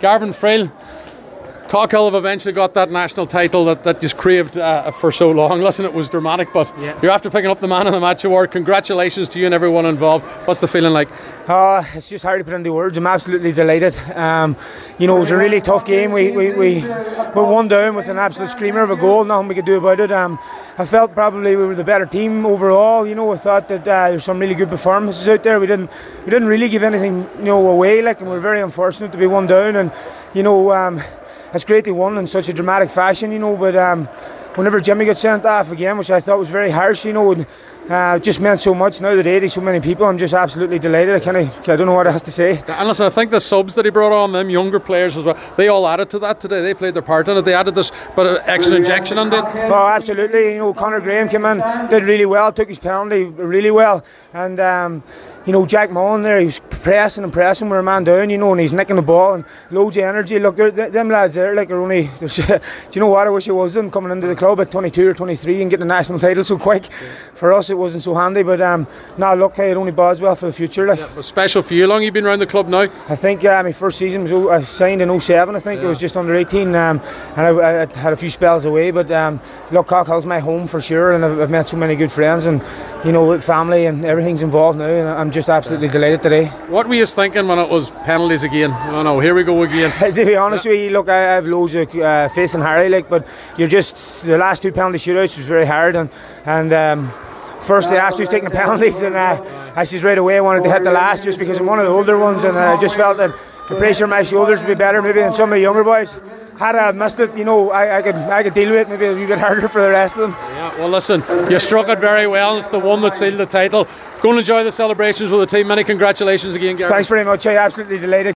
Garvin Friel, Cockhill have eventually got that national title that just craved for so long. Listen, it was dramatic, but you're after picking up the Man of the Match award. Congratulations to you and everyone involved. What's the feeling like? It's just hard to put into words. I'm absolutely delighted. It was a really tough game. We were one down with an absolute screamer of a goal. Nothing we could do about it. I felt probably we were the better team overall. I thought that there's some really good performances out there. We didn't really give anything away. And we were very unfortunate to be one down. And it's great they won in such a dramatic fashion, but whenever Jimmy got sent off again, which I thought was very harsh, it just meant so much. Now that 80 so many people, I'm just absolutely delighted. I don't know what else to say. And listen, I think the subs that he brought on, them younger players as well, they all added to that today. They played their part in it. They added this bit of extra injection on it. Oh, absolutely. Conor Graham came in, did really well, took his penalty really well, and Jack Mullen there, he was pressing, we're a man down, and he's nicking the ball and loads of energy. Look, them lads there, are only, do you know what, I wish it was them coming into the club at 22 or 23 and getting a national title so quick. For us it wasn't so handy, but look, it only bodes well for the future. It was special for you. How long have you been around the club now? I think my first season was, I signed in 07, I think. It was just under 18, and I had a few spells away, but look, Cockhill's my home for sure, and I've met so many good friends, and family and everything's involved now, and I'm just absolutely delighted today. What were you thinking when it was penalties again? Oh no, here we go again. To be honest with you, look, I have loads of faith in Harry, but the last two penalty shootouts was very hard, and first they asked who's taking the penalties, and I said right away I wanted to hit the last just because I'm one of the older ones, and I just felt that the pressure on my shoulders would be better maybe than some of the younger boys. Had I missed it, I could deal with it maybe a wee bit harder for the rest of them. Yeah, well listen, you struck it very well. It's the one that sealed the title. Go and enjoy the celebrations with the team. Many congratulations again, Gary. Thanks very much. I'm absolutely delighted.